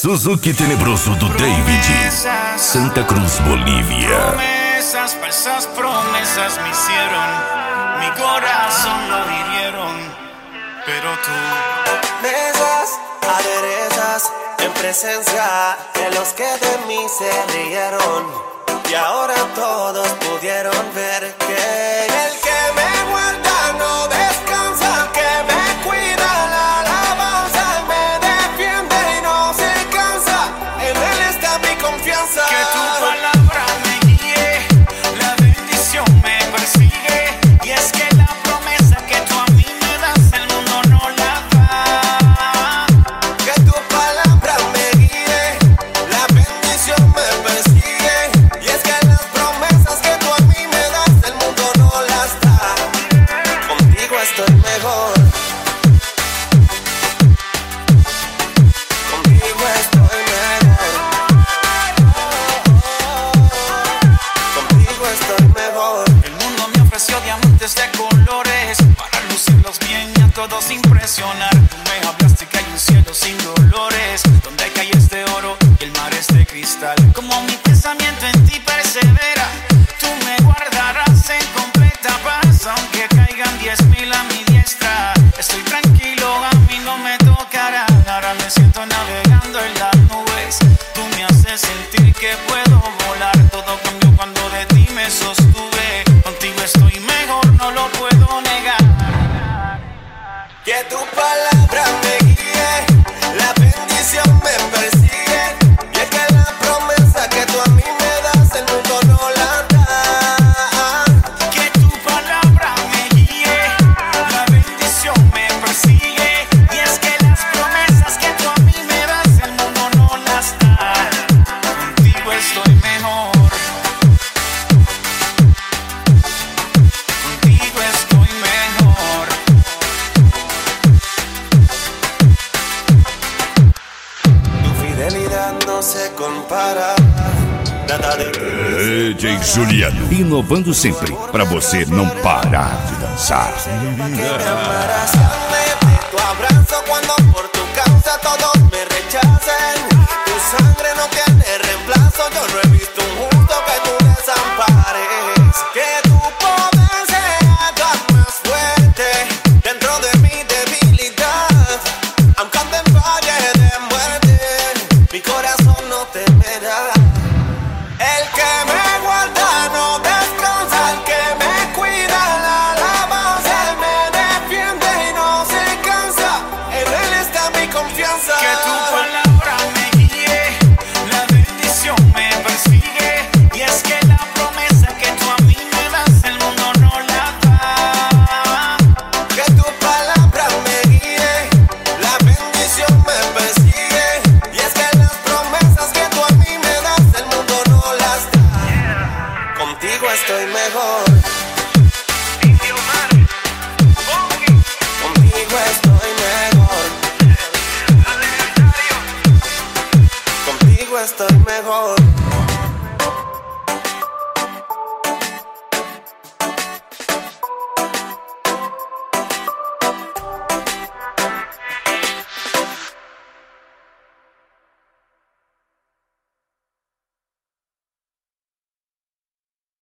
Suzuki Tenebroso do David, Santa Cruz, Bolívia. Promesas, falsas promesas me hicieron, mi corazón lo hirieron, pero tú mesas aderezas en presencia de los que de mí se rieron, y ahora todos pudieron ver que el que me guarda no descansa, que me cuida la alabanza, me defiende y no se cansa, en él está mi confianza. Que tu palabra me guíe, la bendición me persigue, y es que la promesa que tú a mí me das el mundo no la da. Que tu palabra me guíe, la bendición me persigue, y es que las promesas que tú a mí me das el mundo no las da. Contigo estoy mejor. Contigo estoy mejor. Contigo estoy mejor. El mundo me ofreció diamantes de colores para lucirlos bien y a todos impresionar. Tú me hablaste que hay un cielo sin dolores, donde cae este oro y el mar es de cristal. Como mi pensamiento en ti persevera, tú me guardarás en completa paz, aunque caigan 10,000 a mi diestra. Estoy tranquilo, a mí no me tocará. Ahora me siento navegando en las nubes. Tú me haces sentir que puedo volar. Todo cambió cuando de ti me sostuve. Contigo estoy mejor, no lo puedo negar. Que tu palabra me guíe, la bendición me persigue, y es que la promesa que tú a mí me das el mundo no la da. Que tu palabra me guíe, la bendición me persigue, y es que las promesas que tú a mí me das el mundo no las da. Contigo estoy mejor. Contigo estoy mejor. Tu fidelidad no se compara, nada de DJ Juliano, inovando sempre pra você não parar de dançar. que me amarás, de tu abrazo cuando por tu causa todos me rechacen. Tu sangre no tiene reemplazo, yo no he visto un justo que tú desampares. Que tu poder se haga más fuerte dentro de mi debilidad, aunque ande en valle de muerte, mi corazón no temerá. El que me guarda no descansa, el que me cuida la alabanza, él me defiende y no se cansa, en él está mi confianza. Que tu palabra me guíe, la bendición me persigue, y es que la promesa que tú a mí me das el mundo no la da. Que tu palabra me guíe, la bendición me persigue, y es que las promesas que tú a mí me das el mundo no las da. Contigo estoy mejor.